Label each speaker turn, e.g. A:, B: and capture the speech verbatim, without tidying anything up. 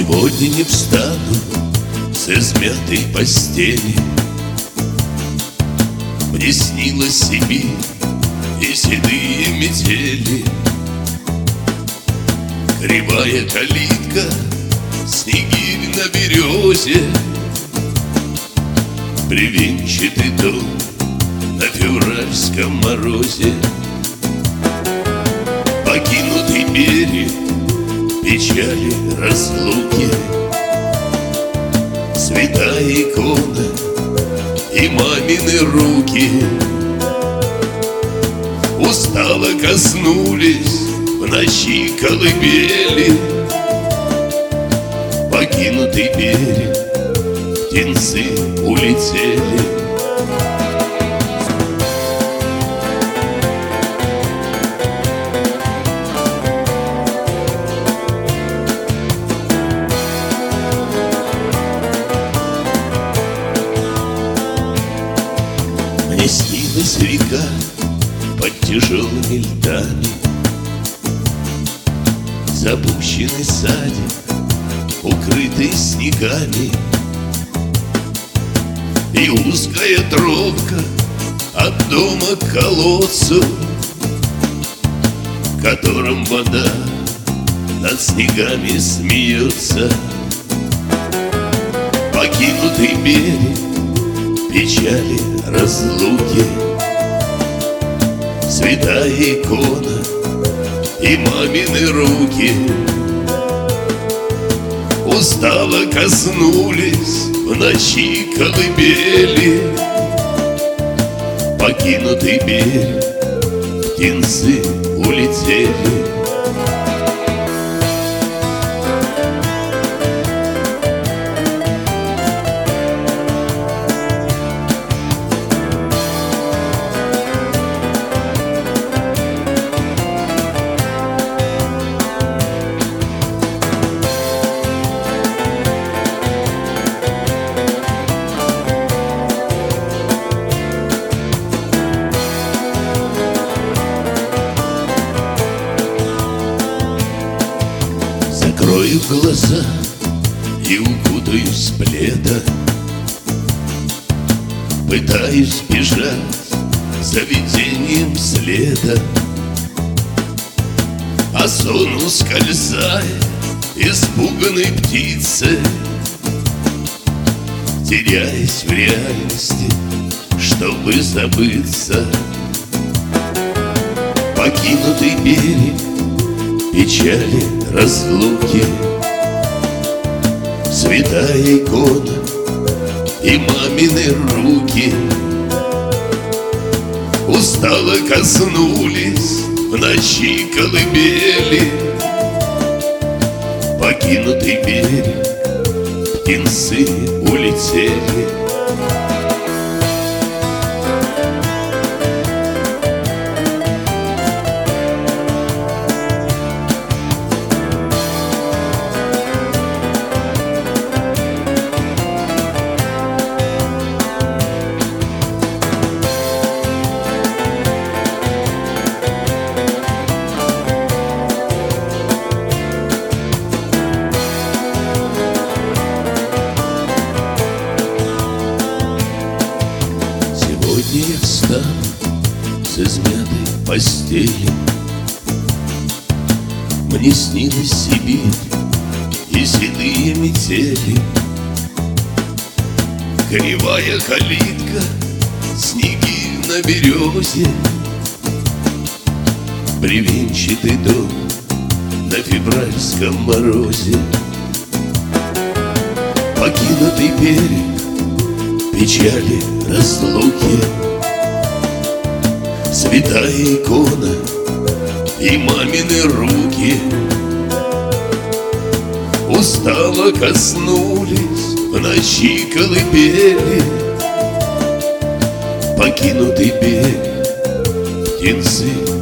A: Сегодня не встану с измятой постели. Мне снилась Сибирь и седые метели. Кривая калитка, снегирь на березе, бревенчатый дом на февральском морозе. Покинутый берег, печали разлуки, святая икона и мамины руки устало коснулись в ночи колыбели. Покинутый берег, птенцы улетели. Мне снилась река под тяжелыми льдами, запущенный садик, укрытый снегами, и узкая тропка от дома к колодцу, в котором вода над снегами смеется. Покинутый берег, печали разлуки, святая икона и мамины руки устало коснулись в ночи колыбели. Покинутый берег, птенцы улетели. Закрою глаза и укутаюсь в пледа, пытаюсь бежать за видением следа, а сон ускользает испуганной птицей, теряясь в реальности, чтобы забыться. Покинутый берег, печали разлуки, святая икона и мамины руки устало коснулись в ночи колыбели. Покинутый берег, птенцы улетели. Сегодня я встану с измятой постели. Мне снилась Сибирь и седые метели. Кривая калитка, снегирь на березе, бревенчатый дом на февральском морозе. Покинутый берег, печали разлуки, святая икона и мамины руки устало коснулись в ночи колыбели. Покинутый берег, птенцы